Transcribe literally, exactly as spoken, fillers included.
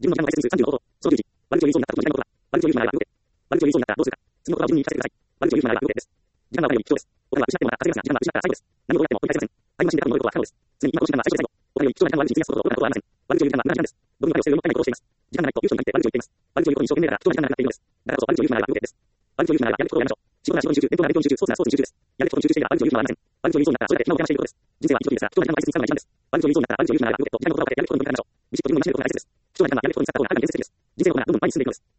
自分の時間の倍数さんじゅうごほど。そのじゅうじ。割るというそうになった時の時間のことだ。割るというふうなら動け。割るというそうになったらどうするか。次のことは自分に聞かせてください。割るというふうなら動けです。時間が分かるように貴重です。答えは失ってもまた稼げますが、時間は失ったら最後です。何をどうやっても追い返せません。タイムマシンで過去に戻ることは不可能です。常に今この時間が最初で最後。答えより貴重な時間の割るに費やすことを行うことはありません。割るという時間は無駄な時間です。僕の彼をしているようにもっかいのことをしています。時間がないと悠長になって割ると言っています。割るということに一生懸命だから貴重な時間がなくなっているのです。だからこそ割るというふうなら動けです。割るというふうならやることをやめましょう。仕事なら仕事に集中、勉強なら勉強に集中、スポーツならスポーツに集中です。やることに集中していれば割るというふうならありません。割るというそうになったらそれだけ手間を邪魔していることです。人生は一時ですが、貴重な時間の倍数に使うのが一番です。割るというそうになったら割るというふうなら動けと時間のことをかけてやることをどんどんやめましょう。ビシッと自分の成し得ることが大切です。貴重な時間がやることに使った方がかなり現実的です。人生のことがどんどん前に進んでいくのです。